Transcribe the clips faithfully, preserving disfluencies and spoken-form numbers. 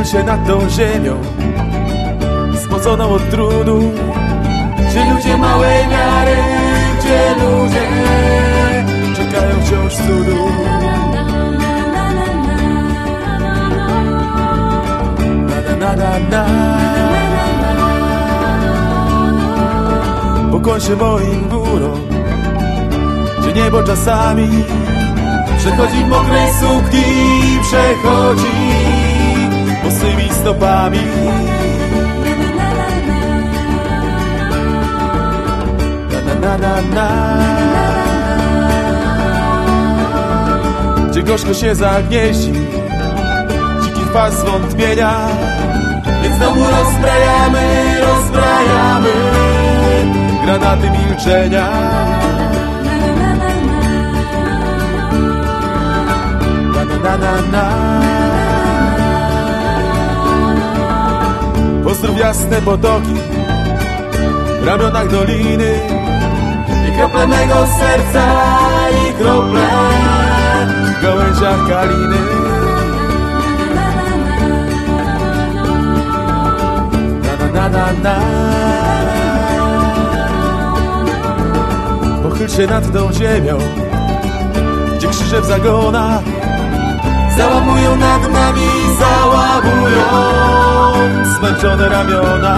Pochyl się nad tą ziemią spoconą od trudu, gdzie ludzie małej miary, gdzie ludzie czekają wciąż cudu. Na, na, na, na. Pokłoń się moim górom, gdzie niebo czasami przechodzi w mokrej sukni, przechodzi bosymi stopami. Na, na, na, na. Gdzie gorzko się zagnieździ dziki kwas zwątpienia, więc znowu rozbrajamy, rozbrajamy granaty milczenia. Na, na, na. Pozdrów jasne potoki w ramionach doliny i krople mego serca, i krople w gałęziach kaliny. Na, na, na, na. Pochyl się nad tą ziemią, gdzie krzyże w zagonach załamują nad nami, załamują zmęczone ramiona.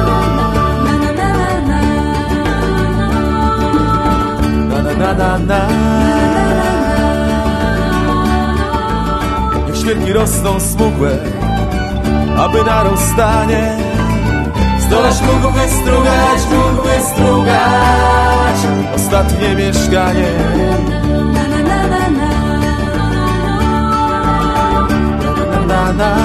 Na, na, na, na, na. Niech świerki rosną smukłe, aby na rozstanie stolarz mógł wystrugać, mógł wystrugać ostatnie mieszkanie. Na, na.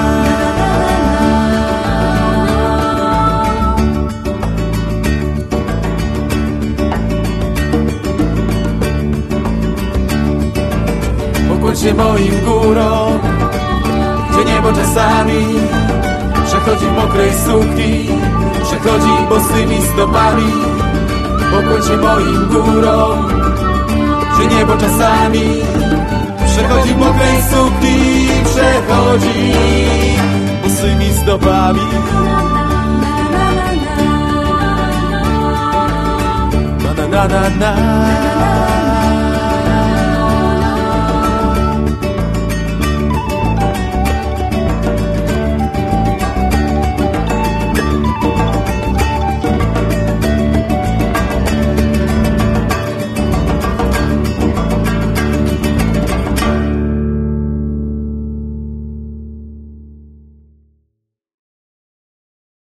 Pokłoń się moim górom, gdzie niebo czasami przechodzi w mokrej sukni, przechodzi bosymi stopami. Pokłoń się moim górom, gdzie niebo czasami przechodzi w mokrej sukni, przechodzi bosymi stopami. Na, na, na, na, na.